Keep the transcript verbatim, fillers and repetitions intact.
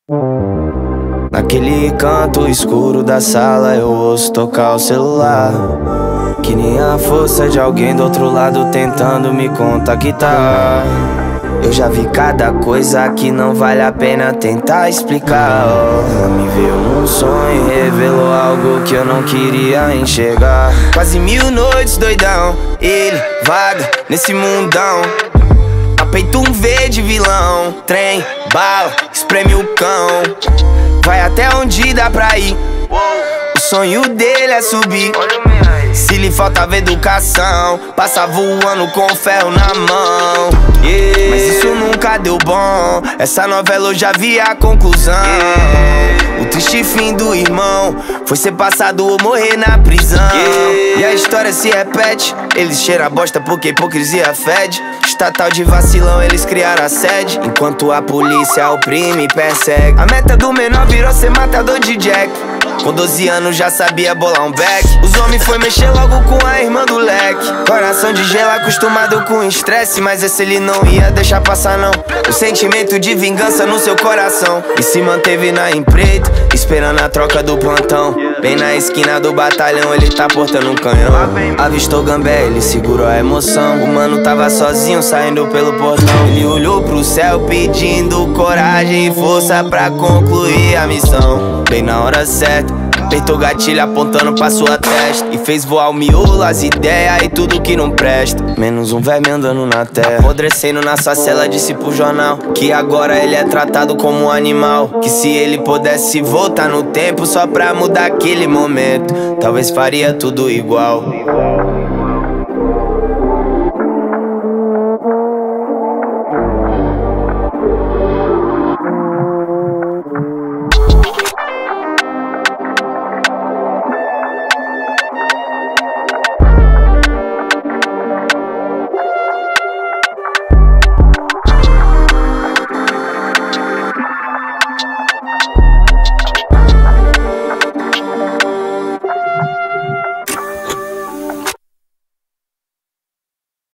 Naquele canto escuro da sala eu ouço tocar o celular, que nem a força de alguém do outro lado tentando me contactar. Eu já vi cada coisa que não vale a pena tentar explicar. Ela me veio num sonho e revelou algo que eu não queria enxergar. Quase mil noites doidão, ele vaga nesse mundão. A peito um V de vilão, trem, bala, espreme o cão. Vai até onde dá pra ir, o sonho dele é subir. Se lhe faltava educação, passa voando com ferro na mão, yeah. Mas isso nunca deu bom, essa novela eu já vi a conclusão, yeah. O triste fim do irmão foi ser passado ou morrer na prisão, yeah. E a história se repete, eles cheiram a bosta porque a hipocrisia fede. Estatal de vacilão, eles criaram a sede, enquanto a polícia oprime e persegue. A meta do menor virou ser matador de Jack. Com doze anos já sabia bolar um back. Os homens foi mexer logo com a irmã do leque. Coração de gelo acostumado com estresse, mas esse ele não ia deixar passar não. O sentimento de vingança no seu coração, e se manteve na empreita, esperando a troca do plantão. Bem na esquina do batalhão, ele tá portando um canhão. Avistou Gambé, ele segurou a emoção. O mano tava sozinho saindo pelo portão. Ele olhou pro céu pedindo coragem e força pra concluir a missão. Bem na hora certa, apertou o gatilho apontando pra sua testa, e fez voar o miolo, as ideias e tudo que não presta. Menos um verme andando na terra, apodrecendo na sua cela, disse pro jornal que agora ele é tratado como um animal. Que se ele pudesse voltar no tempo só pra mudar aquele momento, talvez faria tudo igual.